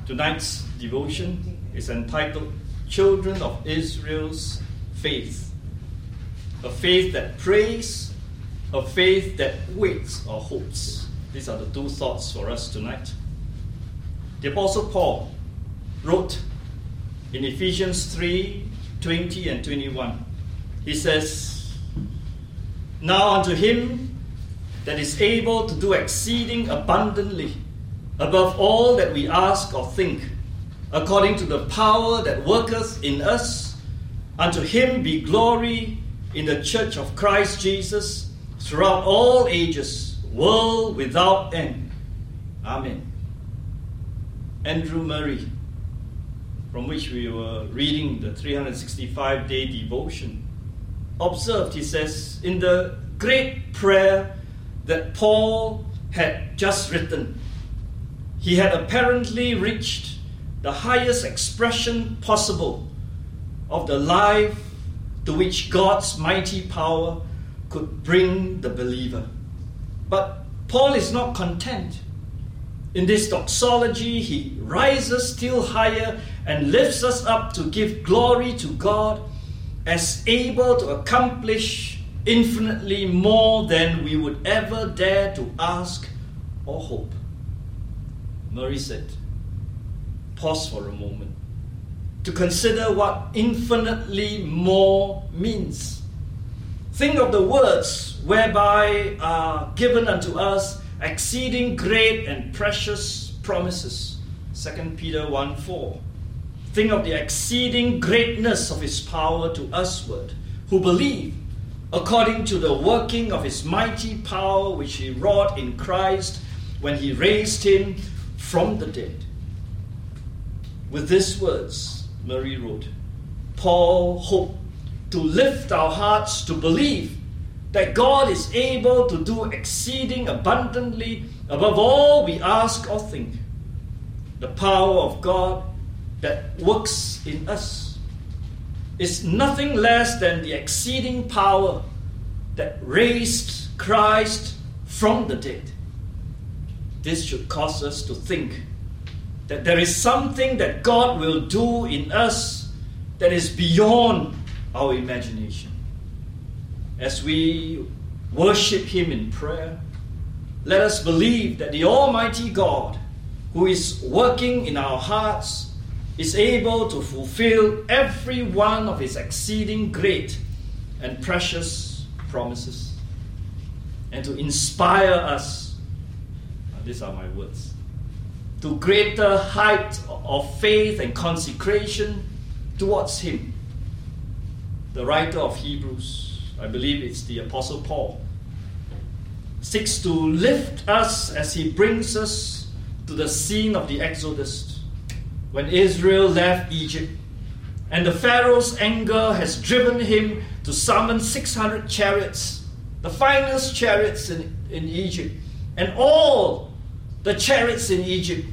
Tonight's devotion is entitled Children of Israel's Faith. A faith that prays, a faith that waits or hopes. These are the two thoughts for us tonight. The Apostle Paul wrote in Ephesians 3:20 and 21. He says, "Now unto him that is able to do exceeding abundantly above all that we ask or think, according to the power that worketh in us, unto him be glory in the church of Christ Jesus throughout all ages, world without end. Amen." Andrew Murray, from which we were reading the 365-day devotion, observed, he says, in the great prayer that Paul had just written, he had apparently reached the highest expression possible of the life to which God's mighty power could bring the believer. But Paul is not content. In this doxology, he rises still higher and lifts us up to give glory to God as able to accomplish infinitely more than we would ever dare to ask or hope. Murray said, pause for a moment to consider what infinitely more means. Think of the words whereby are given unto us exceeding great and precious promises. 2 Peter 1:4. Think of the exceeding greatness of his power to usward, who believe, according to the working of his mighty power which he wrought in Christ when he raised him from the dead. With these words, Murray wrote, Paul hoped to lift our hearts to believe that God is able to do exceeding abundantly above all we ask or think. The power of God that works in us is nothing less than the exceeding power that raised Christ from the dead. This should cause us to think that there is something that God will do in us that is beyond our imagination. As we worship him in prayer, let us believe that the Almighty God, who is working in our hearts, is able to fulfill every one of his exceeding great and precious promises, and to inspire us, these are my words, to greater height of faith and consecration towards him. The writer of Hebrews, I believe it's the Apostle Paul, seeks to lift us as he brings us to the scene of the Exodus, when Israel left Egypt, and the Pharaoh's anger has driven him to summon 600 chariots, the finest chariots in Egypt, and all the chariots in Egypt,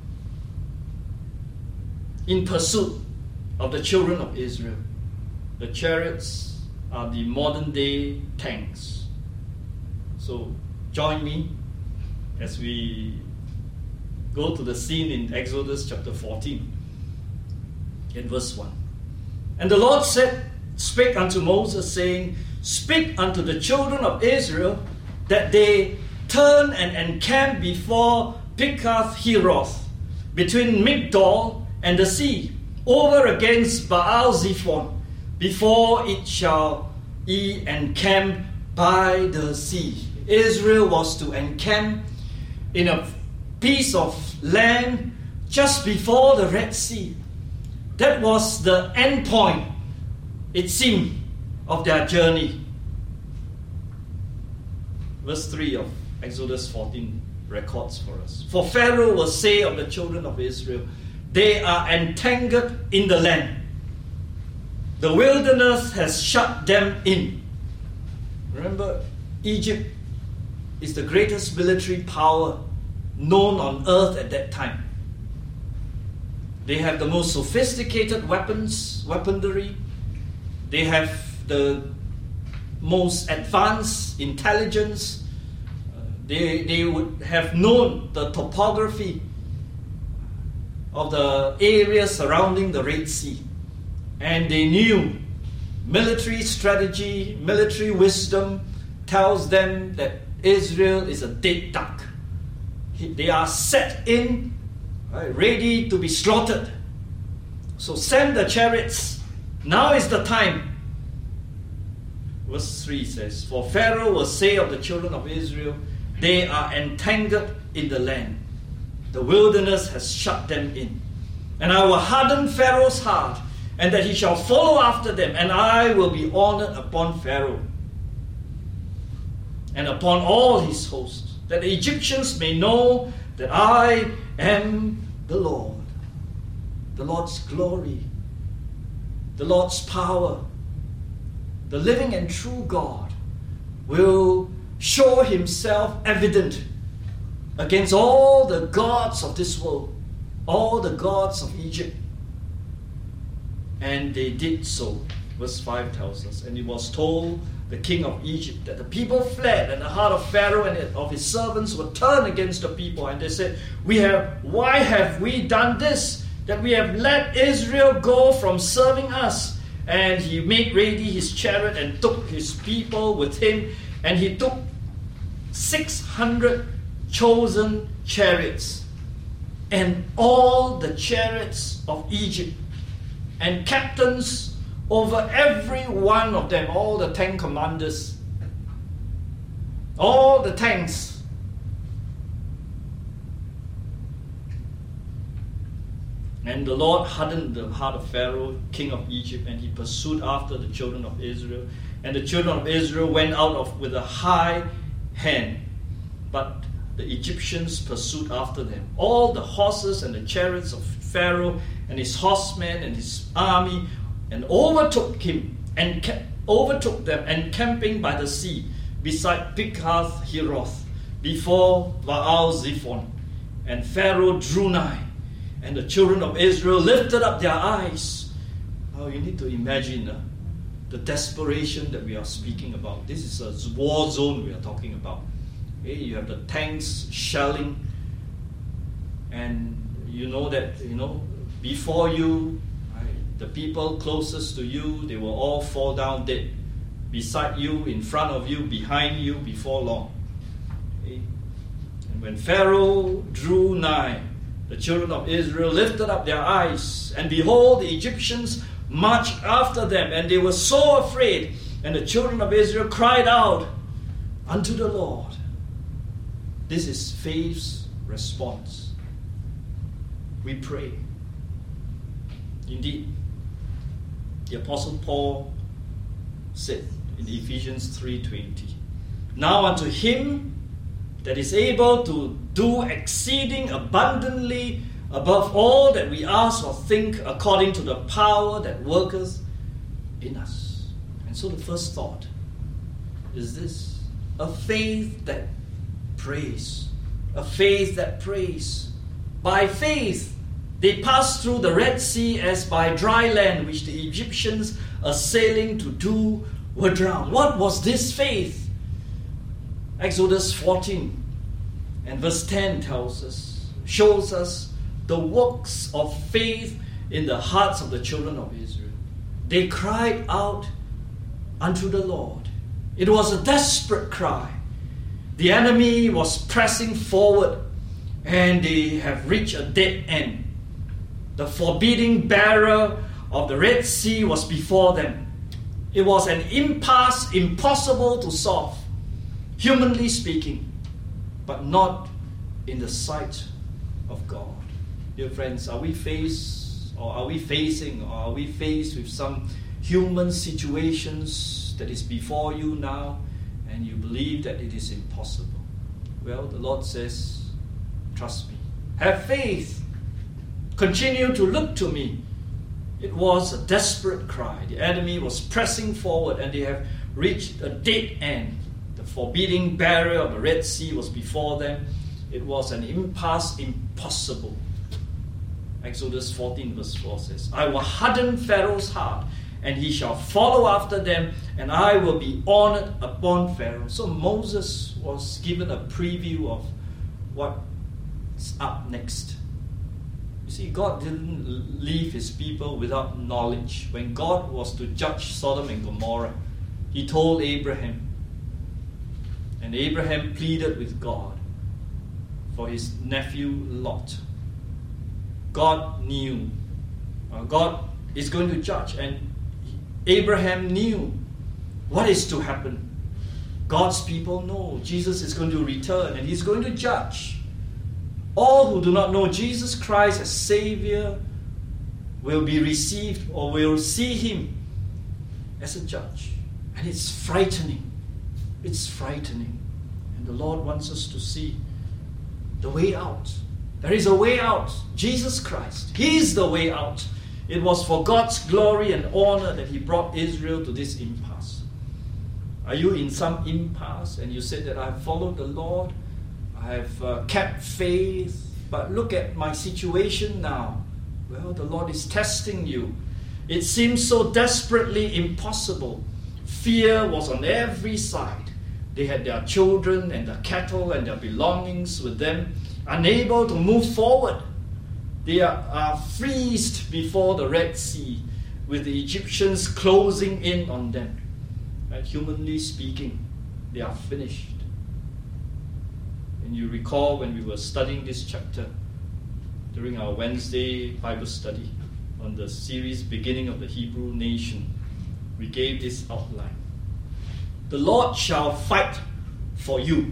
in pursuit of the children of Israel. The chariots are the modern day tanks. So join me as we go to the scene in Exodus chapter 14, in verse 1. And the Lord spake unto Moses, saying, Speak unto the children of Israel that they turn and encamp before Pikath-Heroth, between Migdol and the sea, over against Baal-Zephon, before it shall ye encamp by the sea. Israel was to encamp in a piece of land just before the Red Sea. That was the end point, it seemed, of their journey. Verse 3 of Exodus 14 records for us. For Pharaoh will say of the children of Israel, they are entangled in the land. The wilderness has shut them in. Remember, Egypt is the greatest military power known on earth at that time. They have the most sophisticated weaponry. They have the most advanced intelligence. They would have known the topography of the area surrounding the Red Sea. And they knew military strategy, military wisdom tells them that Israel is a dead duck. They are set in, right, ready to be slaughtered. So send the chariots. Now is the time. Verse 3 says, "For Pharaoh will say of the children of Israel, they are entangled in the land. The wilderness has shut them in. And I will harden Pharaoh's heart, and that he shall follow after them, and I will be honored upon Pharaoh and upon all his hosts, that the Egyptians may know that I am the Lord." The Lord's glory, the Lord's power, the living and true God will show himself evident against all the gods of this world, all the gods of Egypt. And they did so. Verse 5 tells us, "And it was told the king of Egypt that the people fled, and the heart of Pharaoh and of his servants were turned against the people. And they said, why have we done this, that we have let Israel go from serving us?" And he made ready his chariot and took his people with him. And he took 600 chosen chariots and all the chariots of Egypt, and captains over every one of them, all the 10 commanders, all the tanks. And the Lord hardened the heart of Pharaoh, king of Egypt, and he pursued after the children of Israel. And the children of Israel went out with a high hand, but the Egyptians pursued after them. All the horses and the chariots of Pharaoh and his horsemen and his army, and overtook them, encamping by the sea, beside Pikath-Heroth, before Baal-zephon. And Pharaoh drew nigh, and the children of Israel lifted up their eyes. Oh, you need to imagine the desperation that we are speaking about. This is a war zone we are talking about. Okay, you have the tanks shelling, and you know that, before you, right, the people closest to you, they will all fall down dead. Beside you, in front of you, behind you, before long. Okay? And when Pharaoh drew nigh, the children of Israel lifted up their eyes, and behold, the Egyptians marched after them, and they were so afraid. And the children of Israel cried out unto the Lord. This is faith's response. We pray. Indeed, the Apostle Paul said in Ephesians 3:20, "Now unto him that is able to do exceeding abundantly above all that we ask or think, according to the power that worketh in us." And so the first thought is this: a faith that prays. A faith that prays. By faith, they passed through the Red Sea as by dry land, which the Egyptians assailing to do were drowned. What was this faith? Exodus 14 and verse 10 shows us the works of faith in the hearts of the children of Israel. They cried out unto the Lord. It was a desperate cry. The enemy was pressing forward, and they have reached a dead end. The forbidding barrier of the Red Sea was before them. It was an impasse impossible to solve, humanly speaking, but not in the sight of God. Dear friends, are we faced with some human situations that is before you now, and you believe that it is impossible? Well, the Lord says, trust me. Have faith. Continue to look to me. It was a desperate cry. The enemy was pressing forward, and they have reached a dead end. The forbidding barrier of the Red Sea was before them. It was an impasse impossible. Exodus 14 verse 4 says, "I will harden Pharaoh's heart, and he shall follow after them, and I will be honored upon Pharaoh." So Moses was given a preview of what's up next. You see, God didn't leave his people without knowledge. When God was to judge Sodom and Gomorrah, he told Abraham. And Abraham pleaded with God for his nephew Lot. God knew. God is going to judge. And Abraham knew what is to happen. God's people know Jesus is going to return and he's going to judge. All who do not know Jesus Christ as Savior will be received or will see him as a judge. And it's frightening. It's frightening. And the Lord wants us to see the way out. There is a way out. Jesus Christ. He is the way out. It was for God's glory and honor that he brought Israel to this impasse. Are you in some impasse and you said that I've followed the Lord, I have kept faith, but look at my situation now? Well, the Lord is testing you. It seems so desperately impossible. Fear was on every side. They had their children and their cattle and their belongings with them, unable to move forward. They are freezed before the Red Sea, with the Egyptians closing in on them. Right? Humanly speaking, they are finished. And you recall when we were studying this chapter during our Wednesday Bible study on the series Beginning of the Hebrew Nation, we gave this outline. The Lord shall fight for you.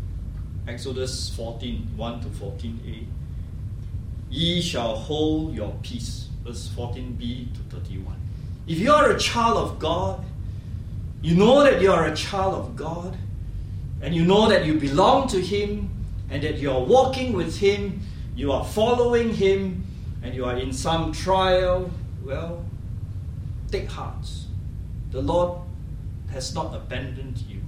Exodus 14, 1 to 14a. Ye shall hold your peace. Verse 14b to 31. If you are a child of God, you know that you are a child of God, and you know that you belong to him, and that you are walking with him, you are following him, and you are in some trial, well, take heart. The Lord has not abandoned you.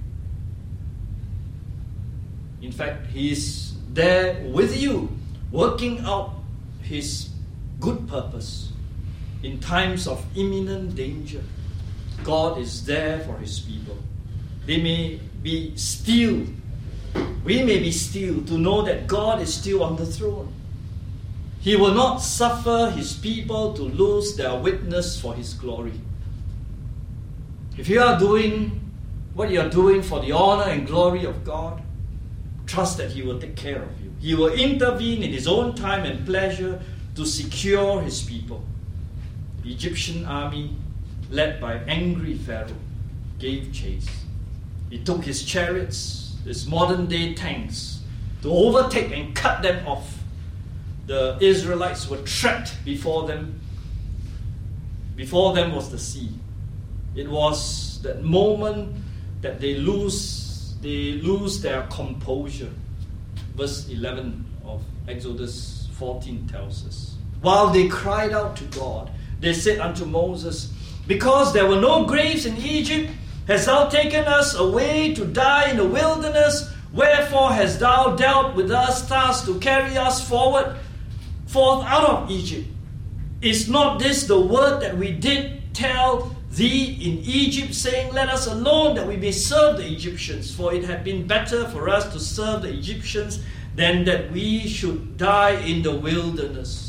In fact, he is there with you, working out his good purpose in times of imminent danger. God is there for his people. They may be still. We may be still to know that God is still on the throne. He will not suffer his people to lose their witness for his glory. If you are doing what you are doing for the honor and glory of God, trust that he will take care of you. He will intervene in his own time and pleasure to secure his people. The Egyptian army, led by angry Pharaoh, gave chase. He took his chariots, his modern day tanks, to overtake and cut them off. The Israelites were trapped before them. Before them was the sea. It was that moment that they lose their composure. Verse 11 of Exodus 14 tells us. While they cried out to God, they said unto Moses, because there were no graves in Egypt, hast thou taken us away to die in the wilderness? Wherefore hast thou dealt with us thus to carry us forth out of Egypt? Is not this the word that we did tell thee in Egypt, saying, let us alone, that we may serve the Egyptians? For it had been better for us to serve the Egyptians than that we should die in the wilderness.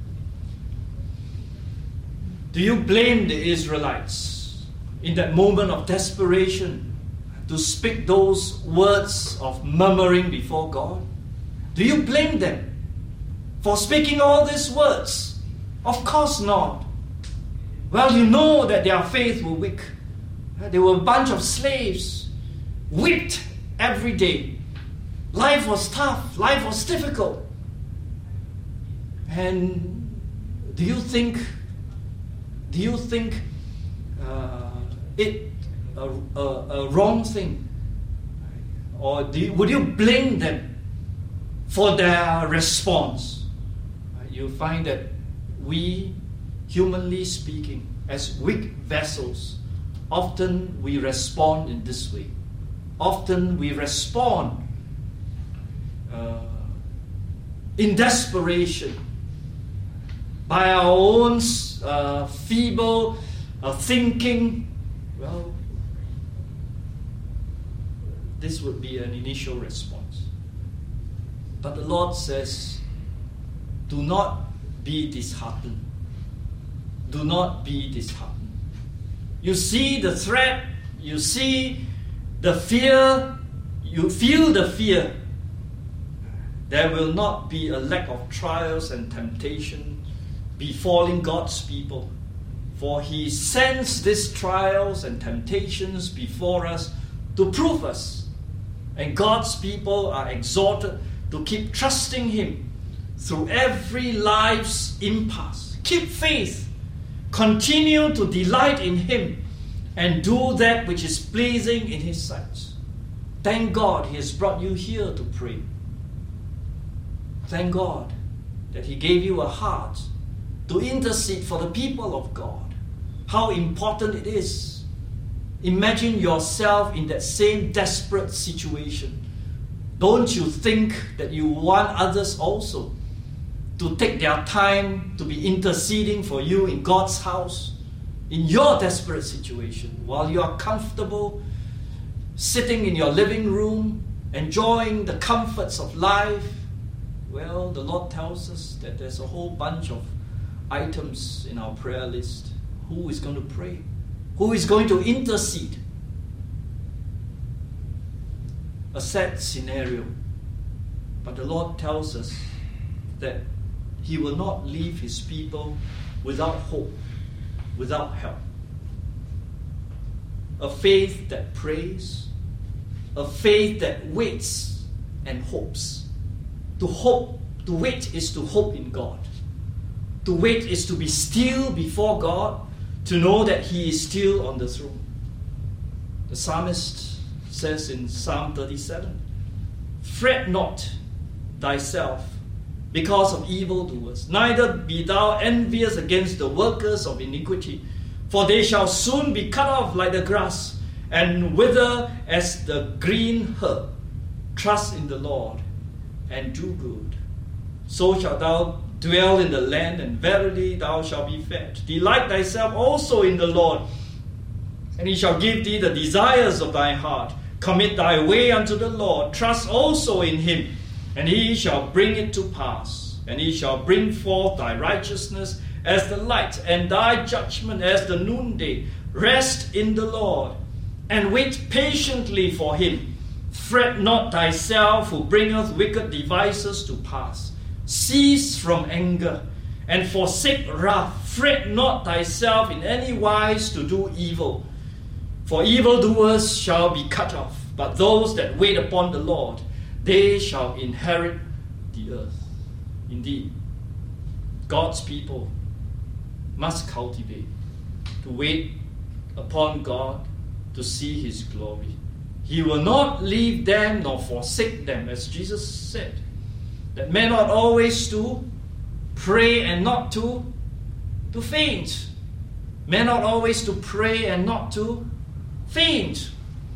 Do you blame the Israelites in that moment of desperation to speak those words of murmuring before God? Do you blame them for speaking all these words? Of course not. Well, you know that their faith was weak. They were a bunch of slaves, whipped every day. Life was tough. Life was difficult. And do you think it a wrong thing? Or would you blame them for their response? You find that we, humanly speaking, as weak vessels, often we respond in this way. Often we respond in desperation by our own feeble thinking. Well, this would be an initial response. But the Lord says, do not be disheartened. Do not be disheartened. You see the threat, you see the fear, you feel the fear. There will not be a lack of trials and temptation befalling God's people. For He sends these trials and temptations before us to prove us. And God's people are exhorted to keep trusting Him through every life's impasse. Keep faith. Continue to delight in Him and do that which is pleasing in His sight. Thank God He has brought you here to pray. Thank God that He gave you a heart to intercede for the people of God. How important it is. Imagine yourself in that same desperate situation. Don't you think that you want others also to take their time to be interceding for you in God's house, in your desperate situation, while you are comfortable, sitting in your living room, enjoying the comforts of life? Well, the Lord tells us that there's a whole bunch of items in our prayer list. Who is going to pray? Who is going to intercede? A sad scenario. But the Lord tells us that He will not leave His people without hope, without help. A faith that prays, a faith that waits and hopes. To hope, to wait is to hope in God. To wait is to be still before God, to know that He is still on the throne. The psalmist says in Psalm 37, "Fret not thyself because of evildoers, neither be thou envious against the workers of iniquity, for they shall soon be cut off like the grass, and wither as the green herb. Trust in the Lord, and do good. So shalt thou dwell in the land, and verily thou shalt be fed. Delight thyself also in the Lord, and He shall give thee the desires of thy heart. Commit thy way unto the Lord. Trust also in Him, and He shall bring it to pass. And He shall bring forth thy righteousness as the light, and thy judgment as the noonday. Rest in the Lord, and wait patiently for Him. Fret not thyself, who bringeth wicked devices to pass. Cease from anger, and forsake wrath. Fret not thyself in any wise to do evil. For evildoers shall be cut off, but those that wait upon the Lord, they shall inherit the earth." Indeed, God's people must cultivate to wait upon God to see His glory. He will not leave them nor forsake them, as Jesus said, that men ought always to pray and not to faint. Men ought always to pray and not to faint.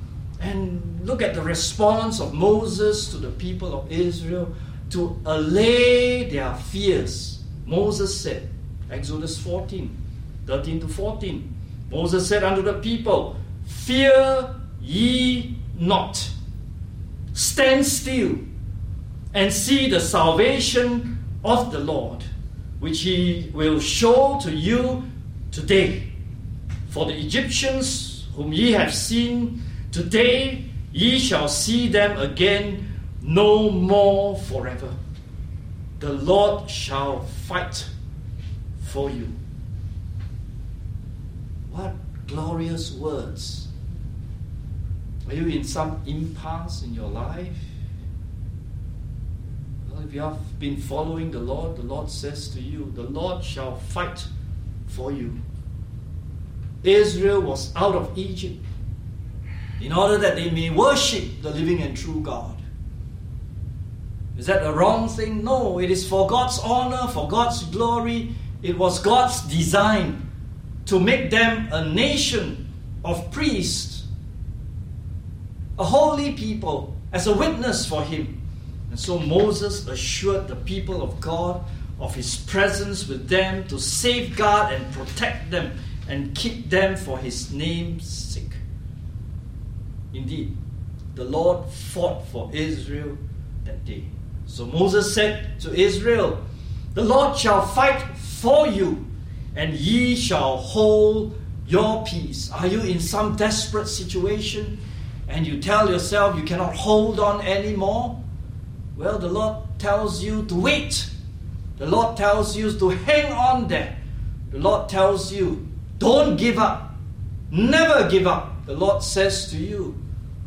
And look at the response of Moses to the people of Israel to allay their fears. Moses said, Exodus 14, 13 to 14, Moses said unto the people, "Fear ye not. Stand still and see the salvation of the Lord, which He will show to you today. For the Egyptians whom ye have seen today, ye shall see them again no more forever. The Lord shall fight for you." What glorious words. Are you in some impasse in your life? Well, if you have been following the Lord says to you, the Lord shall fight for you. Israel was out of Egypt in order that they may worship the living and true God. Is that a wrong thing? No, it is for God's honor, for God's glory. It was God's design to make them a nation of priests, a holy people, as a witness for Him. And so Moses assured the people of God of His presence with them to safeguard and protect them and keep them for His name's sake. Indeed, the Lord fought for Israel that day. So Moses said to Israel, The Lord shall fight for you, and ye shall hold your peace. Are you in some desperate situation and you tell yourself you cannot hold on anymore? Well, the Lord tells you to wait. The Lord tells you to hang on there. The Lord tells you, don't give up. Never give up. The Lord says to you,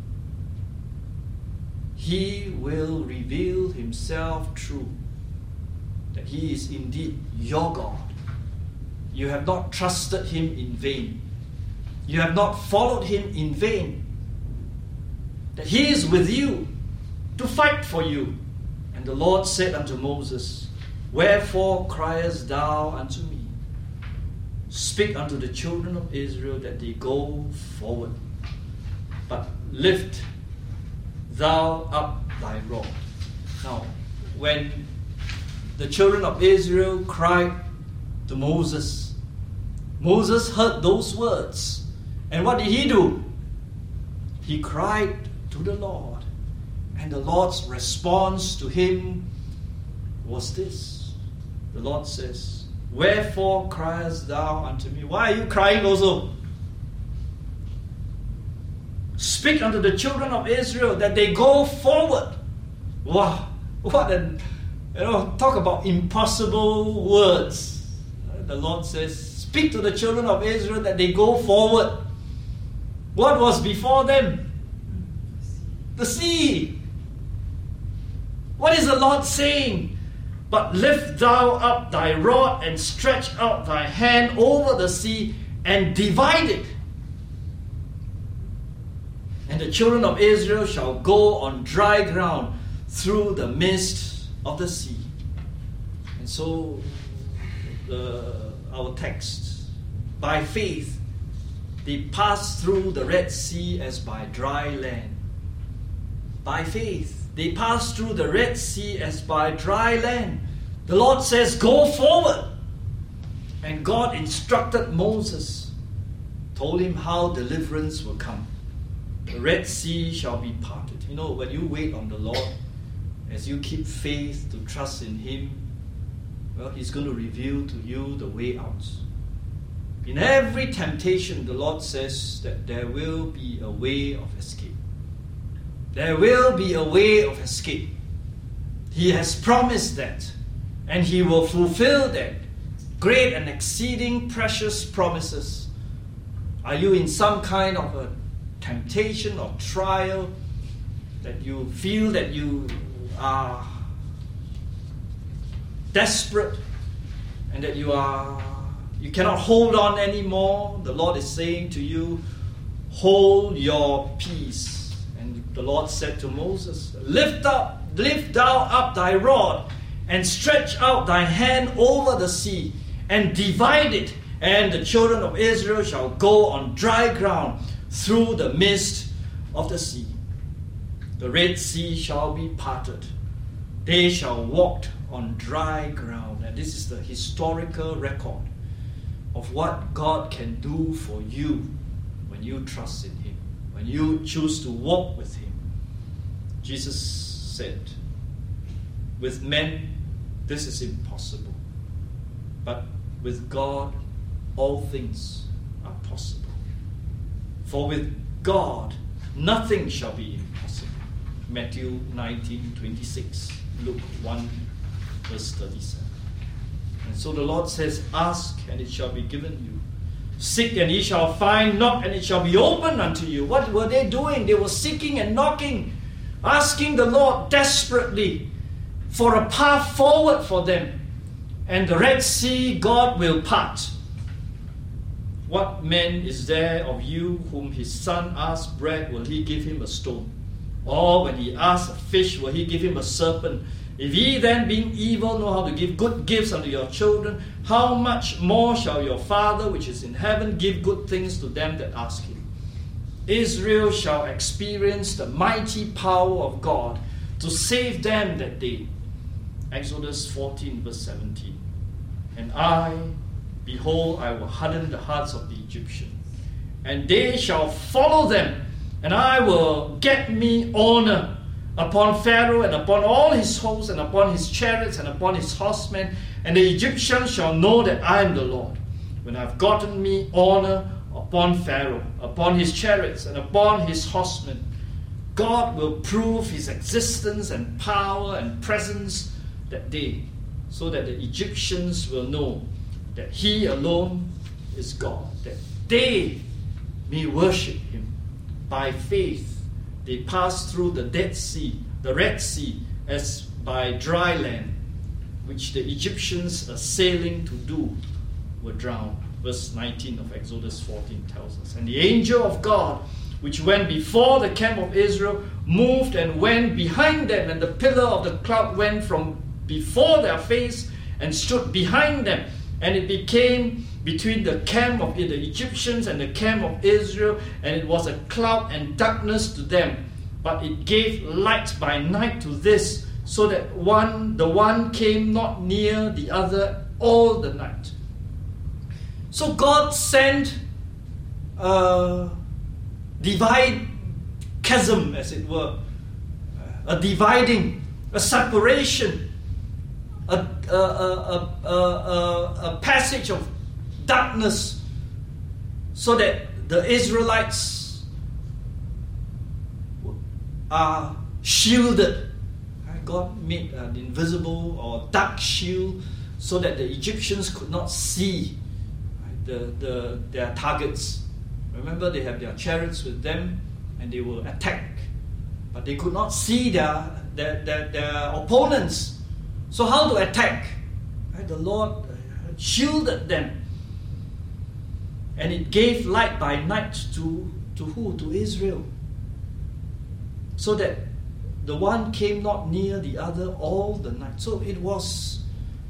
He will reveal Himself true, that He is indeed your God. You have not trusted Him in vain. You have not followed Him in vain. That He is with you to fight for you. And the Lord said unto Moses, Wherefore criest thou unto me? Speak unto the children of Israel that they go forward. But lift thou up thy rod. Now, when the children of Israel cried to Moses, Moses heard those words. And what did he do? He cried to the Lord. And the Lord's response to him was this. The Lord says, Wherefore criest thou unto me? Why are you crying also? Speak unto the children of Israel that they go forward. Wow, what a, talk about impossible words. The Lord says, speak to the children of Israel that they go forward. What was before them? The sea. What is the Lord saying? But lift thou up thy rod and stretch out thy hand over the sea and divide it. And the children of Israel shall go on dry ground through the midst of the sea. And so our text, by faith, they passed through the Red Sea as by dry land. By faith, they passed through the Red Sea as by dry land. The Lord says, go forward. And God instructed Moses, told him how deliverance will come. The Red Sea shall be parted. When you wait on the Lord, as you keep faith to trust in Him, well, He's going to reveal to you the way out. In every temptation, the Lord says that there will be a way of escape. There will be a way of escape. He has promised that, and He will fulfill that. Great and exceeding precious promises. Are you in some kind of a temptation or trial that you feel that you are desperate and that you cannot hold on anymore? The Lord is saying to you, hold your peace. And the Lord said to Moses, lift thou up thy rod and stretch out thy hand over the sea and divide it, and the children of Israel shall go on dry ground through the midst of the sea. The Red Sea shall be parted. They shall walk on dry ground. And this is the historical record of what God can do for you when you trust in Him, when you choose to walk with Him. Jesus said, with men this is impossible, but with God all things are possible. For with God nothing shall be impossible. Matthew 19:26, Luke 1 verse 37. And so the Lord says, ask and it shall be given you. Seek and ye shall find. Knock and it shall be opened unto you. What were they doing? They were seeking and knocking, asking the Lord desperately for a path forward for them. And the Red Sea God will part. What man is there of you whom his son asks bread, will he give him a stone? Or when he asks a fish, will he give him a serpent? If ye then, being evil, know how to give good gifts unto your children, how much more shall your Father which is in heaven give good things to them that ask Him? Israel shall experience the mighty power of God to save them that day. Exodus 14 verse 17. And I, behold, I will harden the hearts of the Egyptians, and they shall follow them, and I will get me honor upon Pharaoh and upon all his hosts and upon his chariots and upon his horsemen, And the Egyptians shall know that I am the Lord, when I have gotten me honor upon Pharaoh, upon his chariots, and upon his horsemen. God will prove his existence and power and presence that day, so that the Egyptians will know that he alone is God, that they may worship him. By faith they passed through the Red Sea, as by dry land, which the Egyptians assailing to do were drowned. Verse 19 of Exodus 14 tells us. And the angel of God, which went before the camp of Israel, moved and went behind them, and the pillar of the cloud went from before their face and stood behind them. And it became between the camp of the Egyptians and the camp of Israel, and it was a cloud and darkness to them. But it gave light by night to this, so that the one came not near the other all the night. So God sent a chasm, as it were, a dividing, a separation, a passage of darkness, so that the Israelites are shielded. God made an invisible or dark shield so that the Egyptians could not see their targets. Remember, they have their chariots with them and they will attack, but they could not see their opponents. So how to attack? The Lord shielded them, and it gave light by night to who? To Israel, so that the one came not near the other all the night. So it was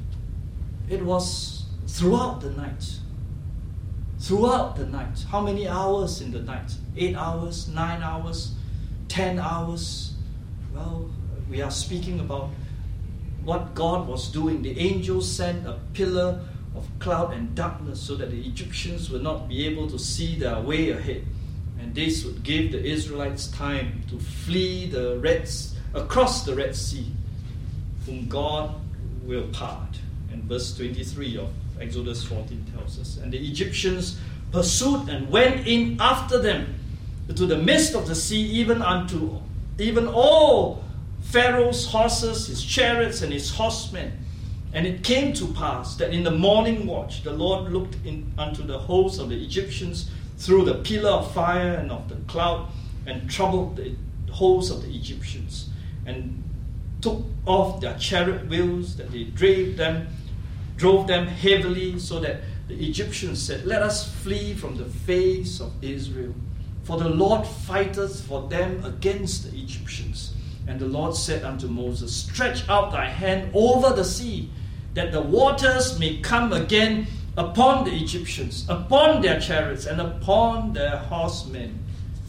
throughout the night. Throughout the night. How many hours in the night? 8 hours, 9 hours, 10 hours? Well, we are speaking about what God was doing. The angels sent a pillar of cloud and darkness so that the Egyptians would not be able to see their way ahead. And this would give the Israelites time to flee across the Red Sea, whom God will part. And verse 23 of Exodus 14 tells us. And the Egyptians pursued and went in after them to the midst of the sea, even all Pharaoh's horses, his chariots, and his horsemen. And it came to pass that in the morning watch the Lord looked unto the host of the Egyptians through the pillar of fire and of the cloud, and troubled the host of the Egyptians, and took off their chariot wheels, that they drove them heavily, so that the Egyptians said, Let us flee from the face of Israel, for the Lord fighteth for them against the Egyptians. And the Lord said unto Moses, Stretch out thy hand over the sea, that the waters may come again upon the Egyptians, upon their chariots, and upon their horsemen.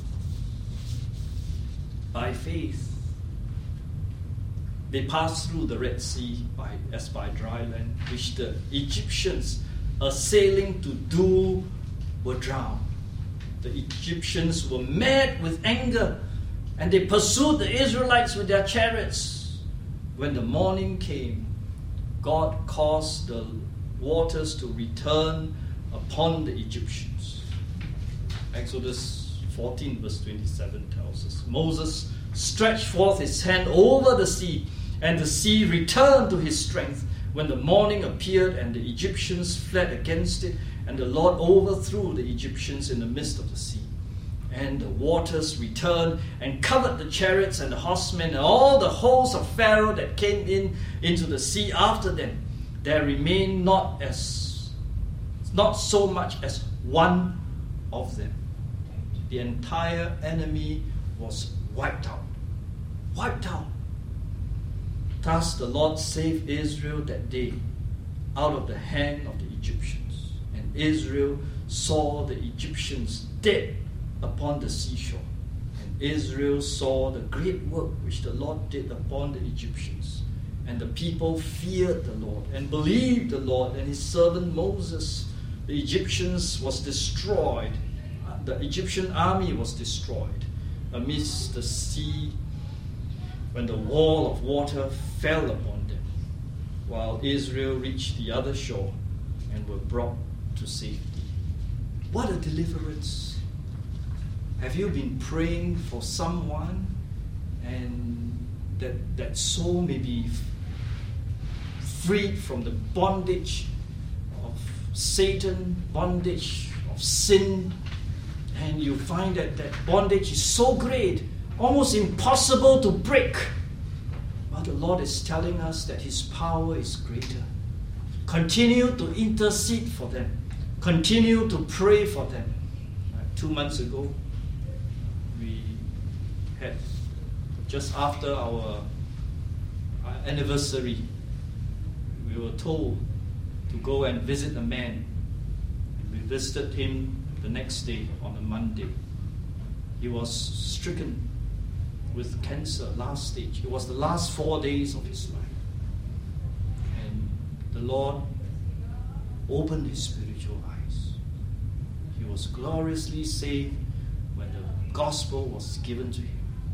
By faith, they passed through the Red Sea as by dry land, which the Egyptians assailing to do were drowned. The Egyptians were mad with anger, and they pursued the Israelites with their chariots. When the morning came, God caused the waters to return upon the Egyptians. Exodus 14 verse 27 tells us, Moses stretched forth his hand over the sea, and the sea returned to his strength when the morning appeared, and the Egyptians fled against it, and the Lord overthrew the Egyptians in the midst of the sea. And the waters returned and covered the chariots and the horsemen and all the hosts of Pharaoh that came into the sea after them. There remained not so much as one of them. The entire enemy was wiped out. Wiped out. Thus the Lord saved Israel that day out of the hand of the Egyptians. And Israel saw the Egyptians dead upon the seashore. And Israel saw the great work which the Lord did upon the Egyptians. And the people feared the Lord and believed the Lord and his servant Moses. The Egyptians was destroyed. The Egyptian army was destroyed amidst the sea when the wall of water fell upon them. while Israel reached the other shore and were brought to safety. What a deliverance! Have you been praying for someone and that soul may be freed from the bondage of Satan, bondage of sin, and you find that bondage is so great, almost impossible to break? But the Lord is telling us that His power is greater. Continue to intercede for them. Continue to pray for them. 2 months ago, we had, just after our anniversary, we were told to go and visit a man. And we visited him the next day on a Monday. He was stricken with cancer, last stage. It was the last 4 days of his life. And the Lord opened his spiritual eyes. He was gloriously saved when the gospel was given to him.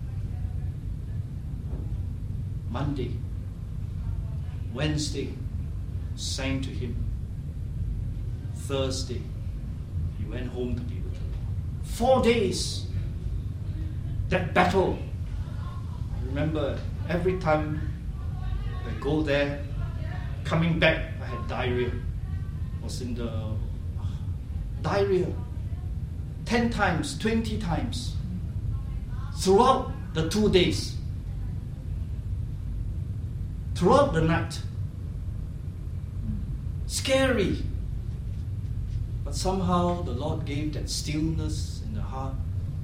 Monday, Wednesday, sang to him. Thursday, he went home to be with the Lord. 4 days, that battle. I remember every time I go there, coming back, I had diarrhea. I was in the diarrhea 10 times, 20 times throughout the 2 days, throughout the night. Scary. But somehow the Lord gave that stillness in the heart.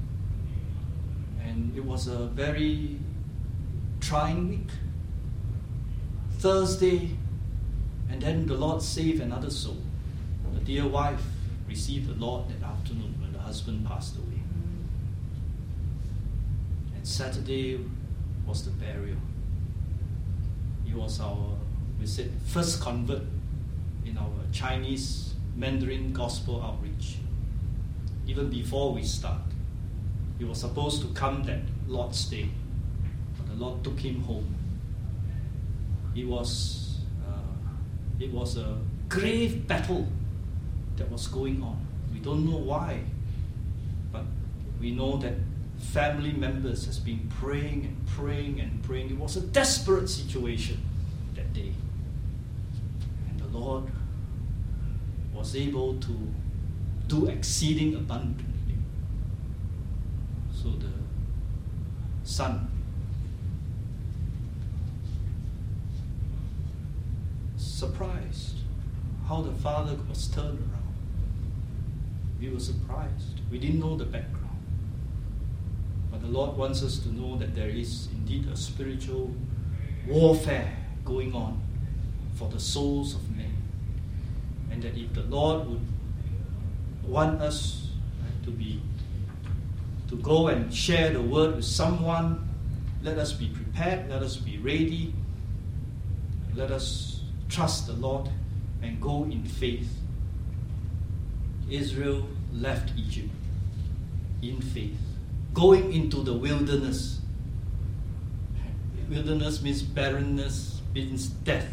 And it was a very trying week. Thursday, and then the Lord saved another soul. The dear wife received the Lord that afternoon when the husband passed away. And Saturday was the burial. He was our, we said, first convert in our Chinese Mandarin gospel outreach. Even before we start, he was supposed to come that Lord's Day, but the Lord took him home. It was a grave battle that was going on. We don't know why, but we know that family members has been praying and praying and praying. It was a desperate situation that day. And the Lord was able to do exceeding abundantly. So the son surprised how the father was turned around. We were surprised. We didn't know the background. But the Lord wants us to know that there is indeed a spiritual warfare going on for the souls of men. And that if the Lord would want us to go and share the word with someone, let us be prepared, let us be ready, let us trust the Lord and go in faith. Israel left Egypt in faith, going into the wilderness. Wilderness means barrenness, means death,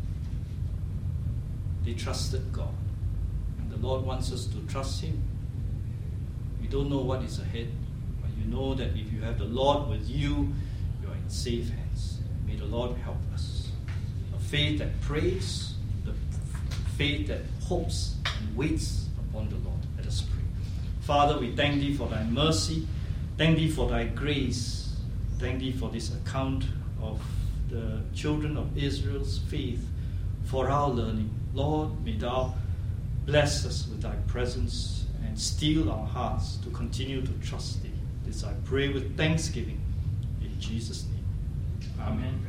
They trusted God. And the Lord wants us to trust Him. We don't know what is ahead, but you know that if you have the Lord with you, you are in safe hands. May the Lord help us. A faith that prays, the faith that hopes and waits upon the Lord. Let us pray. Father, we thank Thee for Thy mercy. Thank Thee for Thy grace. Thank Thee for this account of the children of Israel's faith for our learning. Lord, may Thou bless us with Thy presence and steel our hearts to continue to trust Thee. This I pray with thanksgiving in Jesus' name. Amen.